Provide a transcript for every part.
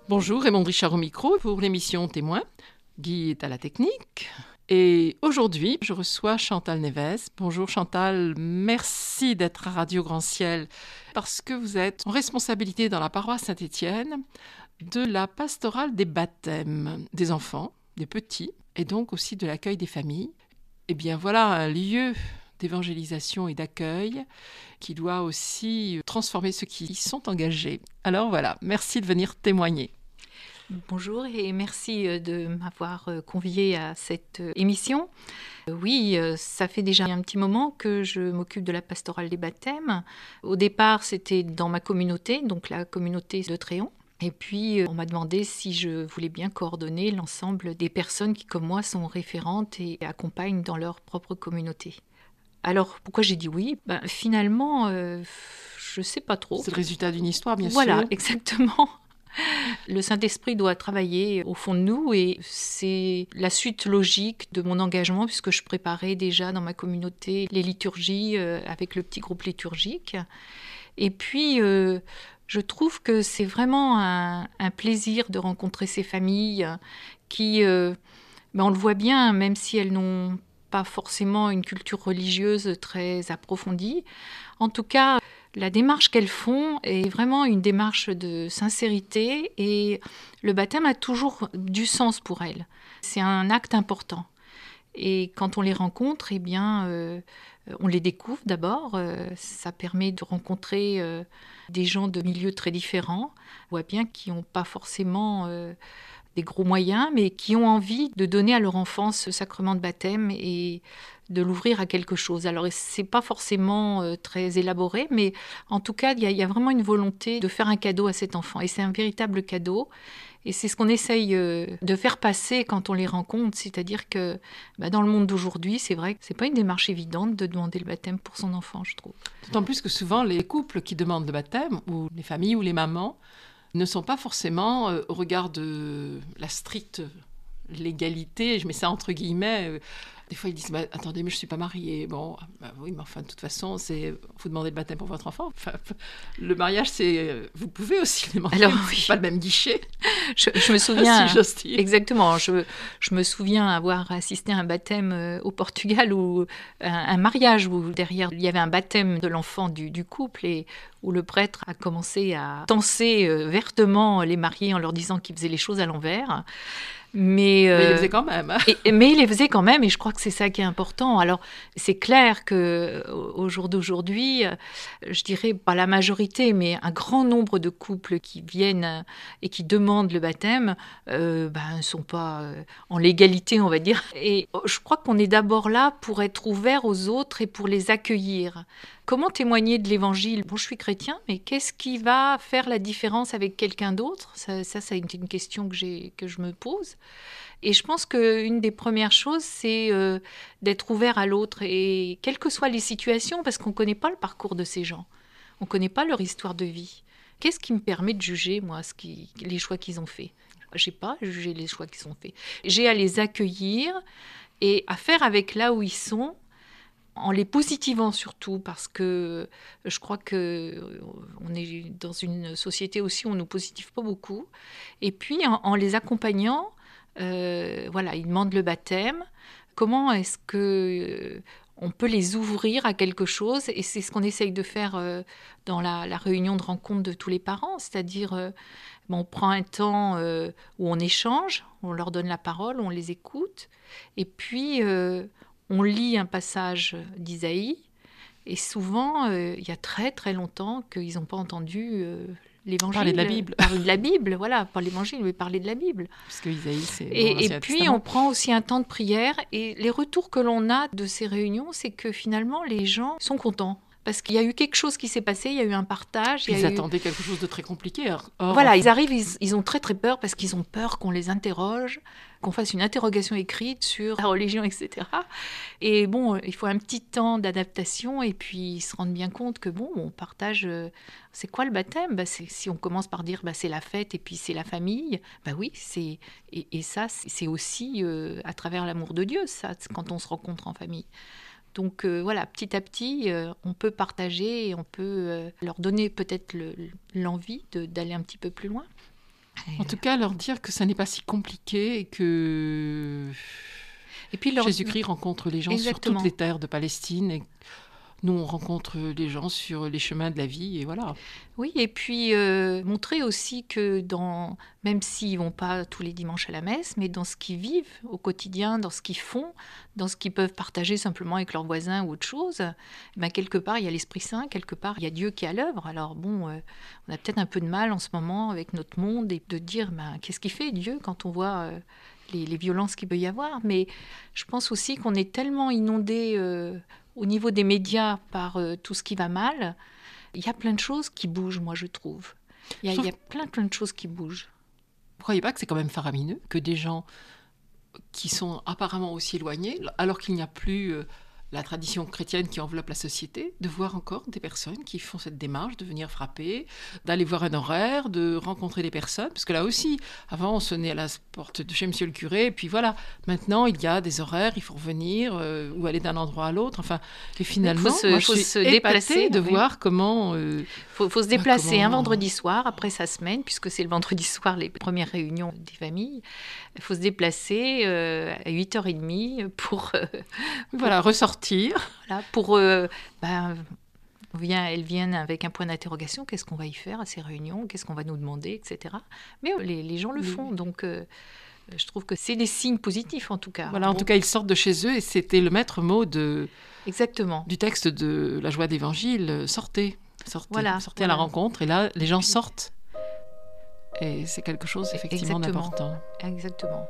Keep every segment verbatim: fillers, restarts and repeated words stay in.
Bonjour, Raymond Richard au micro pour l'émission Témoin. Guy est à la technique. Et aujourd'hui, je reçois Chantal Neves. Bonjour Chantal, merci d'être à Radio Grand Ciel parce que vous êtes en responsabilité dans la paroisse Saint-Étienne de la pastorale des baptêmes des enfants, des petits, et donc aussi de l'accueil des familles. Eh bien voilà un lieu d'évangélisation et d'accueil qui doit aussi transformer ceux qui y sont engagés. Alors voilà, merci de venir témoigner. Bonjour et merci de m'avoir conviée à cette émission. Oui, ça fait déjà un petit moment que je m'occupe de la pastorale des baptêmes. Au départ, c'était dans ma communauté, donc la communauté de Tréon. Et puis, on m'a demandé si je voulais bien coordonner l'ensemble des personnes qui, comme moi, sont référentes et accompagnent dans leur propre communauté. Alors, pourquoi j'ai dit oui ? Ben, finalement, euh, je ne sais pas trop. C'est le résultat d'une histoire, bien voilà, sûr. Voilà, exactement. Le Saint-Esprit doit travailler au fond de nous et c'est la suite logique de mon engagement puisque je préparais déjà dans ma communauté les liturgies euh, avec le petit groupe liturgique. Et puis, euh, je trouve que c'est vraiment un, un plaisir de rencontrer ces familles qui, euh, ben on le voit bien, même si elles n'ont pas forcément une culture religieuse très approfondie. En tout cas, la démarche qu'elles font est vraiment une démarche de sincérité et le baptême a toujours du sens pour elles. C'est un acte important. Et quand on les rencontre, eh bien, euh, on les découvre d'abord. Euh, ça permet de rencontrer euh, des gens de milieux très différents. On voit bien qui n'ont pas forcément euh, des gros moyens, mais qui ont envie de donner à leur enfant ce sacrement de baptême et de l'ouvrir à quelque chose. Alors, ce n'est pas forcément euh, très élaboré, mais en tout cas, il y, y a vraiment une volonté de faire un cadeau à cet enfant. Et c'est un véritable cadeau. Et c'est ce qu'on essaye euh, de faire passer quand on les rencontre. C'est-à-dire que bah, dans le monde d'aujourd'hui, c'est vrai que ce n'est pas une démarche évidente de demander le baptême pour son enfant, je trouve. D'autant plus que souvent, les couples qui demandent le baptême, ou les familles ou les mamans, ne sont pas forcément euh, au regard de la stricte légalité, je mets ça entre guillemets. Euh, des fois, ils disent bah, « Attendez, mais je ne suis pas mariée. » Bon, bah, oui, mais enfin, de toute façon, c'est, vous demandez le baptême pour votre enfant. Enfin, le mariage, c'est... Vous pouvez aussi le demander. Alors, oui. Pas le même guichet. Je, je me souviens... si j'ose dire. Exactement. Je, je me souviens avoir assisté à un baptême euh, au Portugal, ou un, un mariage où derrière, il y avait un baptême de l'enfant du, du couple et où le prêtre a commencé à tenser euh, vertement les mariés en leur disant qu'ils faisaient les choses à l'envers. Mais, euh, mais il les faisait quand même. et, mais il les faisait quand même, et je crois que c'est ça qui est important. Alors, c'est clair qu'au jour d'aujourd'hui, je dirais pas la majorité, mais un grand nombre de couples qui viennent et qui demandent le baptême euh, ben, ne sont pas euh, en légalité, on va dire. Et je crois qu'on est d'abord là pour être ouvert aux autres et pour les accueillir. Comment témoigner de l'évangile ? Bon, je suis chrétien, mais qu'est-ce qui va faire la différence avec quelqu'un d'autre ? Ça, ça, c'est une question que, j'ai, que je me pose. Et je pense qu'une des premières choses, c'est euh, d'être ouvert à l'autre, et quelles que soient les situations, parce qu'on ne connaît pas le parcours de ces gens. On ne connaît pas leur histoire de vie. Qu'est-ce qui me permet de juger, moi, ce qui, les choix qu'ils ont faits ? Je n'ai pas à juger les choix qu'ils ont faits. J'ai à les accueillir et à faire avec là où ils sont, en les positivant surtout, parce que je crois qu'on est dans une société aussi où on ne nous positive pas beaucoup. Et puis, en, en les accompagnant, euh, voilà, ils demandent le baptême. Comment est-ce que euh, on peut les ouvrir à quelque chose ? Et c'est ce qu'on essaye de faire euh, dans la, la réunion de rencontre de tous les parents, c'est-à-dire euh, bon, on prend un temps euh, où on échange, on leur donne la parole, on les écoute, et puis euh, on lit un passage d'Isaïe, et souvent, euh, il y a très très longtemps qu'ils n'ont pas entendu euh, l'évangile. Parler de la Bible. Parler de la Bible, voilà, pas l'évangile, mais parler de la Bible. Parce que Isaïe, c'est Et, bon, et puis, Testament. on prend aussi un temps de prière, et les retours que l'on a de ces réunions, c'est que finalement, les gens sont contents. Parce qu'il y a eu quelque chose qui s'est passé, il y a eu un partage. Ils il y a attendaient eu... quelque chose de très compliqué. Or, voilà, enfin... ils arrivent, ils, ils ont très très peur parce qu'ils ont peur qu'on les interroge, qu'on fasse une interrogation écrite sur la religion, et cetera. Et bon, il faut un petit temps d'adaptation et puis ils se rendent bien compte que bon, on partage. Euh, c'est quoi le baptême ? Bah, c'est, si on commence par dire bah, c'est la fête et puis c'est la famille, bah oui, c'est et, et ça c'est aussi euh, à travers l'amour de Dieu, ça, quand on se rencontre en famille. Donc euh, voilà, petit à petit, euh, on peut partager et on peut euh, leur donner peut-être le, l'envie de, d'aller un petit peu plus loin. En tout cas, leur dire que ça n'est pas si compliqué et que et puis leur... Jésus-Christ rencontre les gens Exactement. sur toutes les terres de Palestine. Et nous, on rencontre les gens sur les chemins de la vie, et voilà. Oui, et puis euh, montrer aussi que dans, même s'ils ne vont pas tous les dimanches à la messe, mais dans ce qu'ils vivent au quotidien, dans ce qu'ils font, dans ce qu'ils peuvent partager simplement avec leurs voisins ou autre chose, eh ben, quelque part, il y a l'Esprit Saint, quelque part, il y a Dieu qui est à l'œuvre. Alors bon, euh, on a peut-être un peu de mal en ce moment avec notre monde et de dire, ben, qu'est-ce qu'il fait Dieu quand on voit euh, les, les violences qu'il peut y avoir. Mais je pense aussi qu'on est tellement inondé euh, au niveau des médias par euh, tout ce qui va mal. Il y a plein de choses qui bougent, moi, je trouve. Il y a, Sauf... il y a plein, plein de choses qui bougent. Vous ne croyez pas que c'est quand même faramineux que des gens qui sont apparemment aussi éloignés, alors qu'il n'y a plus euh, la tradition chrétienne qui enveloppe la société, de voir encore des personnes qui font cette démarche de venir frapper, d'aller voir un horaire, de rencontrer des personnes, parce que là aussi, avant on sonnait à la porte de chez monsieur le curé, et puis voilà, maintenant il y a des horaires, il faut revenir, euh, ou aller d'un endroit à l'autre, enfin, et finalement, se, moi je suis se épatée déplacer, de oui. voir comment... Il euh, faut, faut se déplacer comment... un vendredi soir, après sa semaine, puisque c'est le vendredi soir les premières réunions des familles, il faut se déplacer euh, à huit heures trente pour... Euh, pour voilà, ressortir. Voilà, pour, euh, ben, on vient, elles viennent avec un point d'interrogation, qu'est-ce qu'on va y faire à ces réunions, qu'est-ce qu'on va nous demander, et cetera. Mais les, les gens le oui. font, donc euh, je trouve que c'est des signes positifs en tout cas. Voilà, en bon. tout cas, ils sortent de chez eux et c'était le maître mot de, Exactement. du texte de la joie d'évangile, sortez, sortez, voilà, sortez voilà. à la rencontre, et là, les gens sortent. Et c'est quelque chose effectivement Exactement. d'important. Exactement.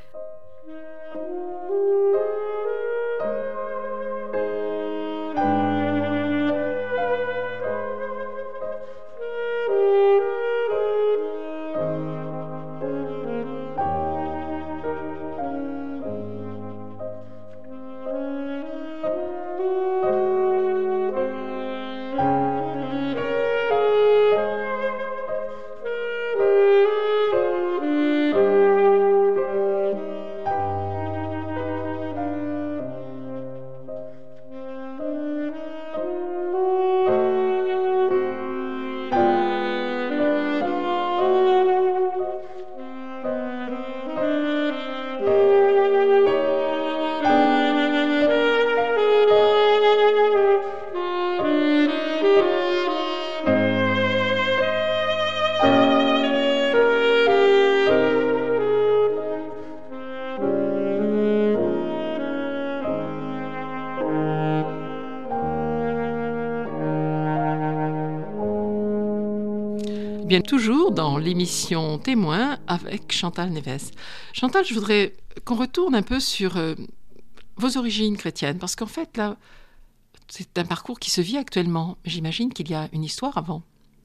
Bien, toujours dans l'émission Témoin avec Chantal Neves. Chantal, je voudrais qu'on retourne un peu sur euh, vos origines chrétiennes, parce qu'en fait, là, c'est un parcours qui se vit actuellement. J'imagine qu'il y a une histoire avant.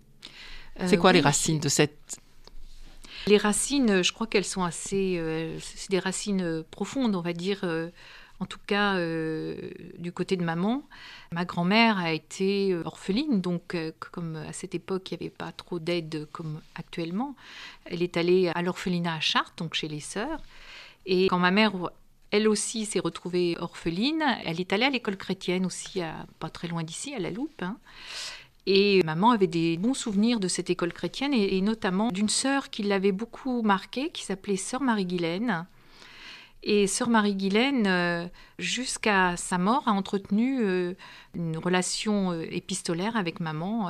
Euh, c'est quoi oui. les racines de cette... Les racines, je crois qu'elles sont assez... Euh, c'est des racines profondes, on va dire... Euh, En tout cas, euh, du côté de maman, ma grand-mère a été orpheline, donc euh, comme à cette époque, il n'y avait pas trop d'aide comme actuellement. Elle est allée à l'orphelinat à Chartres, donc chez les sœurs. Et quand ma mère, elle aussi, s'est retrouvée orpheline, elle est allée à l'école chrétienne aussi, à, pas très loin d'ici, à La Loupe. Hein. Et maman avait des bons souvenirs de cette école chrétienne, et, et notamment d'une sœur qui l'avait beaucoup marquée, qui s'appelait sœur Marie-Guylaine. Et sœur Marie-Guylaine, euh, jusqu'à sa mort, a entretenu euh, une relation euh, épistolaire avec maman. Euh,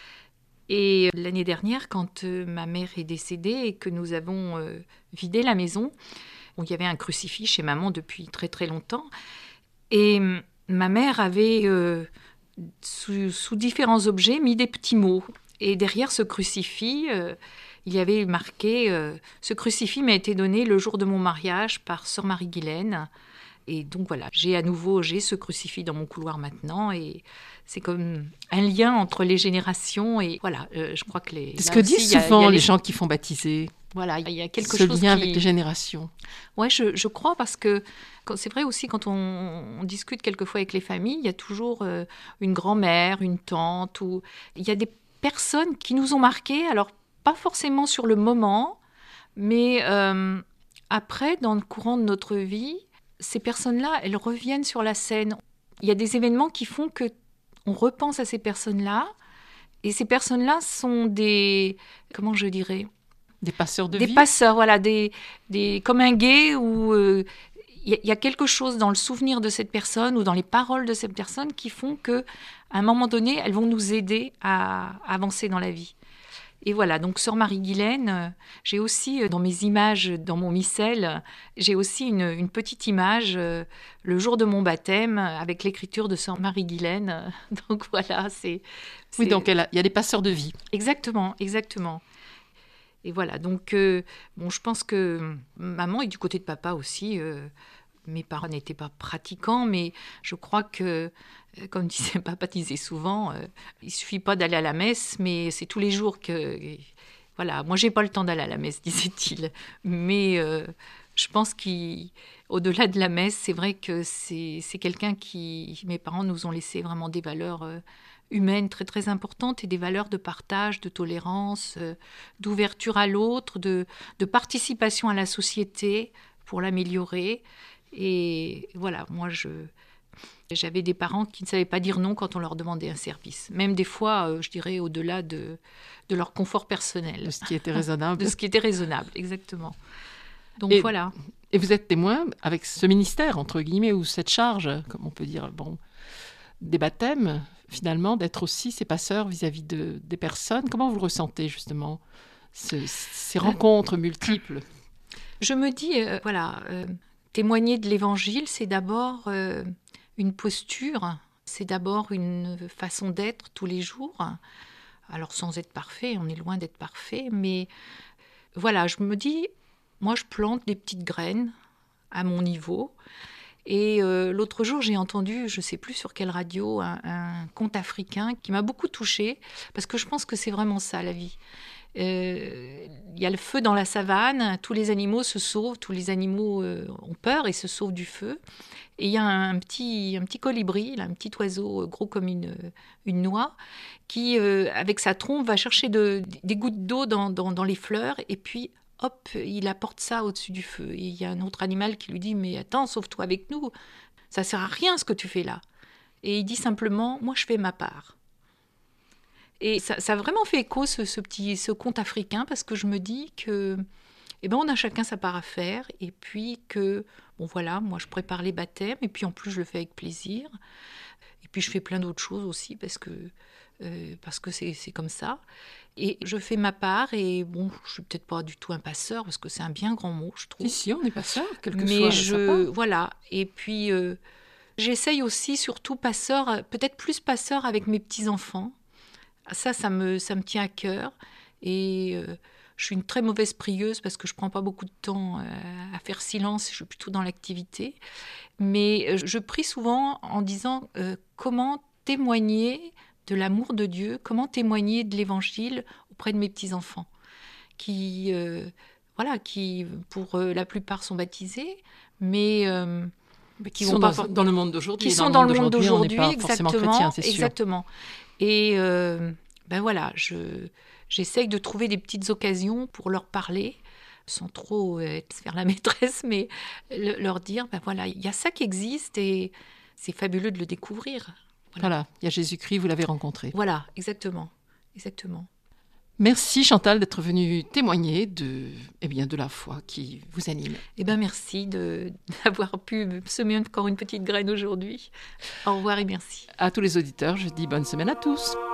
et l'année dernière, quand euh, ma mère est décédée et que nous avons euh, vidé la maison, où il y avait un crucifix chez maman depuis très très longtemps, et euh, ma mère avait, euh, sous, sous différents objets, mis des petits mots. Et derrière ce crucifix... Euh, il y avait marqué euh, « Ce crucifix m'a été donné le jour de mon mariage par sœur Marie-Guylaine ». Et donc voilà, j'ai à nouveau j'ai ce crucifix dans mon couloir maintenant. Et c'est comme un lien entre les générations. Et voilà, euh, je crois que les... C'est ce que disent souvent y a, y a les... les gens qui font baptiser. Voilà, il y a quelque ce chose lien qui... avec les générations. Oui, je, je crois, parce que c'est vrai aussi quand on, on discute quelquefois avec les familles, il y a toujours euh, une grand-mère, une tante, ou il y a des personnes qui nous ont marqués, alors pas forcément sur le moment, mais euh, après, dans le courant de notre vie, ces personnes-là, elles reviennent sur la scène. Il y a des événements qui font qu'on repense à ces personnes-là, et ces personnes-là sont des, comment je dirais, Des passeurs de des vie. Des passeurs, voilà, des, des, comme un guet où il euh, y, y a quelque chose dans le souvenir de cette personne ou dans les paroles de cette personne qui font qu'à un moment donné, elles vont nous aider à, à avancer dans la vie. Et voilà, donc Sœur Marie-Guilaine, euh, j'ai aussi euh, dans mes images, dans mon missel, euh, j'ai aussi une, une petite image euh, le jour de mon baptême euh, avec l'écriture de Sœur Marie-Guilaine. Euh, donc voilà, c'est... c'est... Oui, donc il y a des passeurs de vie. Exactement, exactement. Et voilà, donc euh, bon, je pense que maman et du côté de papa aussi, euh, mes parents n'étaient pas pratiquants, mais je crois que, comme disait papa disait souvent, euh, il suffit pas d'aller à la messe, mais c'est tous les jours que... Voilà, moi j'ai pas le temps d'aller à la messe, disait-il. Mais euh, je pense qu'au-delà de la messe, c'est vrai que c'est, c'est quelqu'un qui... Mes parents nous ont laissé vraiment des valeurs euh, humaines très très importantes et des valeurs de partage, de tolérance, euh, d'ouverture à l'autre, de, de participation à la société pour l'améliorer. Et voilà, moi, je, j'avais des parents qui ne savaient pas dire non quand on leur demandait un service. Même des fois, euh, je dirais, au-delà de, de leur confort personnel. De ce qui était raisonnable. De ce qui était raisonnable, exactement. Donc et, voilà. Et vous êtes témoin avec ce ministère, entre guillemets, ou cette charge, comme on peut dire, bon, des baptêmes, finalement, d'être aussi ces passeurs vis-à-vis de, des personnes. Comment vous le ressentez, justement, ce, ces rencontres multiples? Je me dis, euh, voilà... Euh, témoigner de l'Évangile, c'est d'abord euh, une posture, c'est d'abord une façon d'être tous les jours. Alors sans être parfait, on est loin d'être parfait, mais voilà, je me dis, moi je plante des petites graines à mon niveau. Et euh, l'autre jour, j'ai entendu, je ne sais plus sur quelle radio, un, un conte africain qui m'a beaucoup touchée, parce que je pense que c'est vraiment ça, la vie. Il euh, y a le feu dans la savane, tous les animaux se sauvent, tous les animaux euh, ont peur et se sauvent du feu. Et il y a un, un, petit, un petit colibri, là, un petit oiseau gros comme une, une noix, qui, euh, avec sa trompe, va chercher de, des gouttes d'eau dans, dans, dans les fleurs, et puis, hop, il apporte ça au-dessus du feu. Et il y a un autre animal qui lui dit « Mais attends, sauve-toi avec nous, ça ne sert à rien ce que tu fais là. » Et il dit simplement « Moi, je fais ma part. » Et ça, ça a vraiment fait écho, ce, ce petit ce conte africain, parce que je me dis que, eh ben, on a chacun sa part à faire, et puis que, bon voilà, moi je prépare les baptêmes, et puis en plus je le fais avec plaisir, et puis je fais plein d'autres choses aussi, parce que, euh, parce que c'est, c'est comme ça. Et je fais ma part, et bon, je suis peut-être pas du tout un passeur, parce que c'est un bien grand mot, je trouve. Ici, on est passeur, quel que Mais soit je, sa part. voilà, et puis euh, j'essaye aussi, surtout passeur, peut-être plus passeur avec mes petits-enfants. Ça, ça me, ça me tient à cœur. Et euh, je suis une très mauvaise prieuse parce que je ne prends pas beaucoup de temps euh, à faire silence. Je suis plutôt dans l'activité. Mais euh, je prie souvent en disant euh, comment témoigner de l'amour de Dieu, comment témoigner de l'Évangile auprès de mes petits-enfants qui, euh, voilà, qui pour euh, la plupart, sont baptisés, mais... Euh, mais qui, qui sont dans, for- dans le monde d'aujourd'hui. Qui sont dans, dans le monde d'aujourd'hui, d'aujourd'hui, on n'est pas forcément chrétien, c'est sûr. Exactement. Et euh, ben voilà, je, j'essaye de trouver des petites occasions pour leur parler, sans trop euh, faire la maîtresse, mais le, leur dire, ben voilà, il y a ça qui existe et c'est fabuleux de le découvrir. Voilà, voilà, il y a Jésus-Christ, vous l'avez rencontré. Voilà, exactement, exactement. Merci Chantal d'être venue témoigner de, eh bien, de la foi qui vous anime. Eh bien merci de, d'avoir pu semer encore une petite graine aujourd'hui. Au revoir et merci. À tous les auditeurs, je dis bonne semaine à tous.